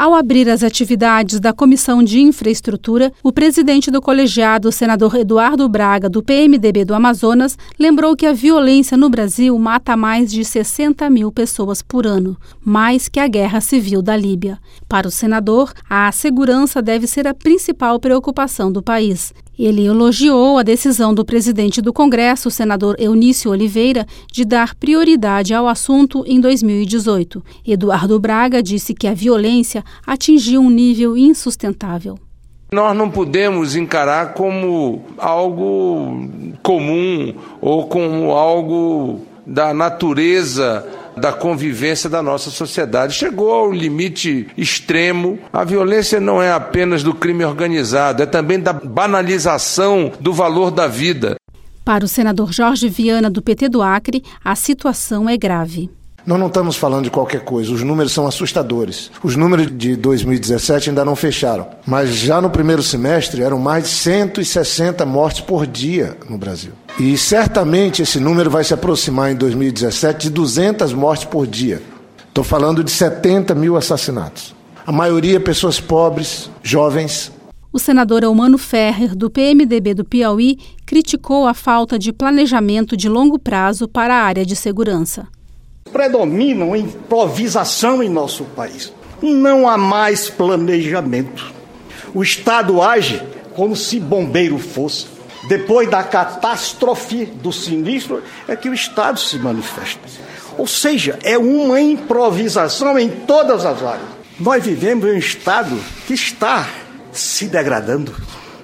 Ao abrir as atividades da Comissão de Infraestrutura, o presidente do colegiado, o senador Eduardo Braga, do PMDB do Amazonas, lembrou que a violência no Brasil mata mais de 60 mil pessoas por ano, mais que a guerra civil da Líbia. Para o senador, a segurança deve ser a principal preocupação do país. Ele elogiou a decisão do presidente do Congresso, o senador Eunício Oliveira, de dar prioridade ao assunto em 2018. Eduardo Braga disse que a violência atingiu um nível insustentável. Nós não podemos encarar como algo comum ou como algo da natureza da convivência da nossa sociedade. Chegou ao limite extremo. A violência não é apenas do crime organizado, é também da banalização do valor da vida. Para o senador Jorge Viana, do PT do Acre, a situação é grave. Nós não estamos falando de qualquer coisa, os números são assustadores. Os números de 2017 ainda não fecharam, mas já no primeiro semestre eram mais de 160 mortes por dia no Brasil. E certamente esse número vai se aproximar em 2017 de 200 mortes por dia. Estou falando de 70 mil assassinatos. A maioria pessoas pobres, jovens. O senador Eumano Ferrer, do PMDB do Piauí, criticou a falta de planejamento de longo prazo para a área de segurança. Predomina a improvisação em nosso país. Não há mais planejamento. O Estado age como se bombeiro fosse. Depois da catástrofe, do sinistro, é que o Estado se manifesta. Ou seja, é uma improvisação em todas as áreas. Nós vivemos em um Estado que está se degradando.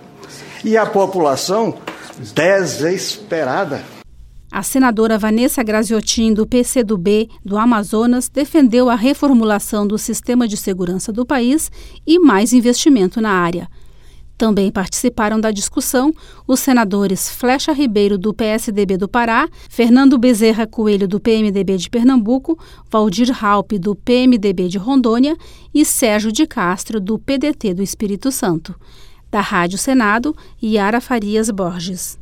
E a população desesperada. A senadora Vanessa Graziotin, do PCdoB do Amazonas, defendeu a reformulação do sistema de segurança do país e mais investimento na área. Também participaram da discussão os senadores Flecha Ribeiro, do PSDB do Pará, Fernando Bezerra Coelho, do PMDB de Pernambuco, Valdir Raupp, do PMDB de Rondônia e Sérgio de Castro, do PDT do Espírito Santo. Da Rádio Senado, Yara Farias Borges.